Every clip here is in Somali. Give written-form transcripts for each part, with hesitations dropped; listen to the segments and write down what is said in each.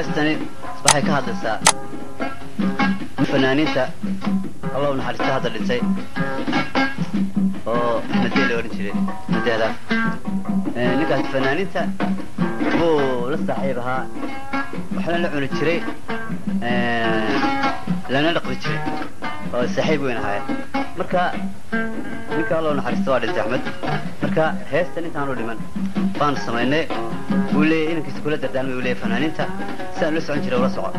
هستني waxay ka hadlaysaa fanaaniinta Allah u naxariisto hadda dhintay oo madeel oran jiray madeela ninkaas fanaaniinta oo la saaxiib ahaa waxa la cuni jiray lana dhaqmi jiray oo saaxiib weyn ahaa marka ninka Allah u naxariisto waa dhintay Axmed marka heestan intaan u dhiman baan sameynay wuu inankiisa kula dardaarmay wuu fanaaniinta si aan la socon jiray wala socon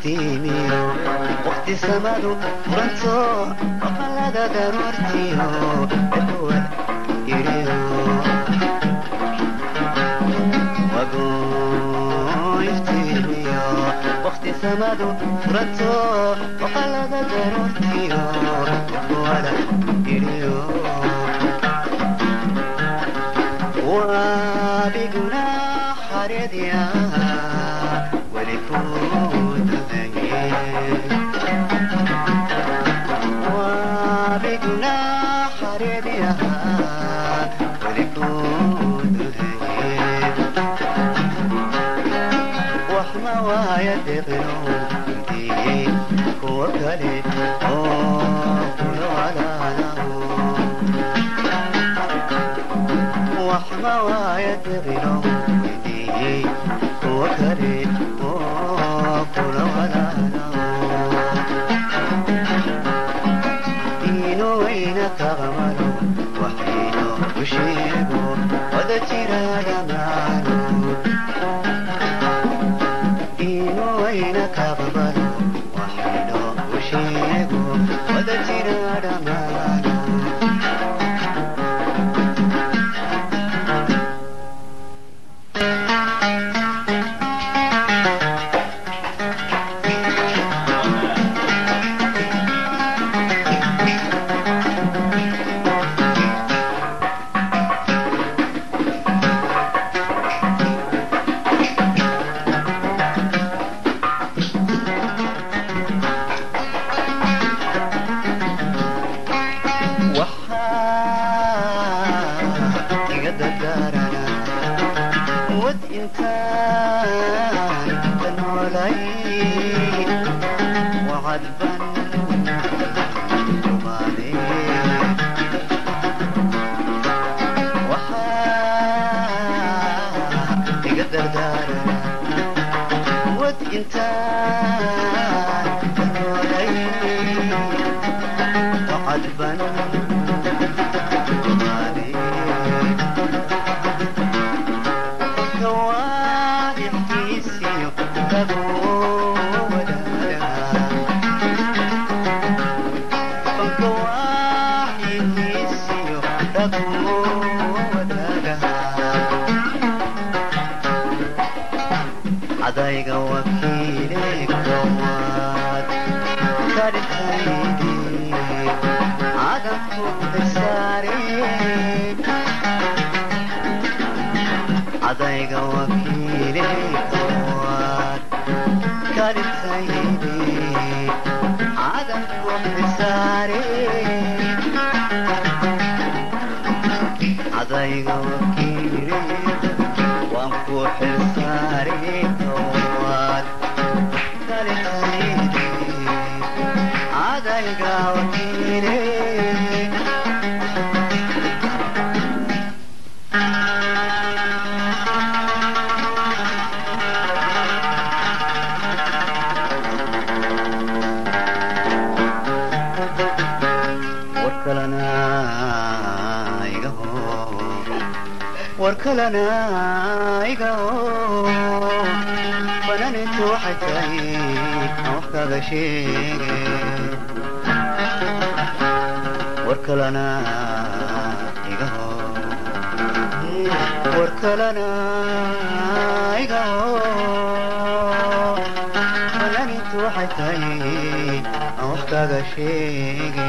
iftiimiyo waqti samadu furanto aqalada daruurtiyo ebuwa iriyo wago iftiimiyo waqti samadu furanto aqalada daruurtiyo ebuwada iriyo وبقنا حريد يا ولفود وبقنا حريد يا ولفود وحما وايد غنودي وكالي كل على وحما وايد غنودي وكالي كل على دينو وين تغمرو وحينو وشيبو وذا تيرا مالو دينو وين تغمرو وحينو وشيبو وذا تيرا مالو adayga wakiile kowaad kartaydi adabku xisaare adayga wakiile kowaad kartaydi adabku xisaare adayga wakiile وانكو حصاري كواد كالتايدي عدايقا وكيلي warkalana igao bananitu xatay wax kaga sheege warkalana igao warkalana igao bananitu xatay wax kaga sheege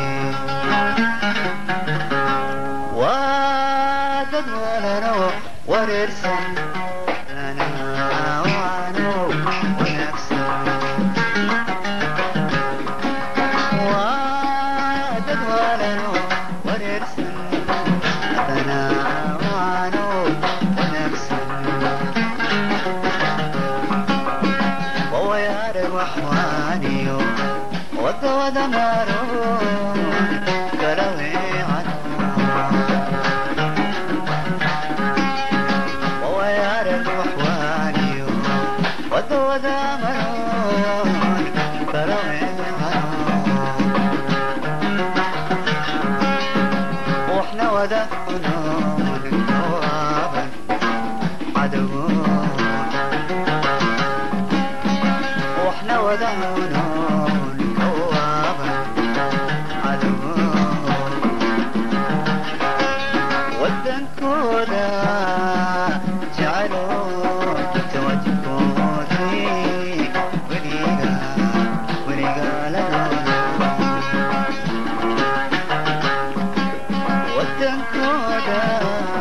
dad walano wareersan ana waano wanaagsan dad walano wareersan ana waano wanaagsan wayaare waxwaaniyo wada maro kala weecan وذا مرون واحنا وذا فنون ثوابا عدو نودعون كوابا عدو ودن كودا جعلوا توجكودي وليقا لدونا ودن كودا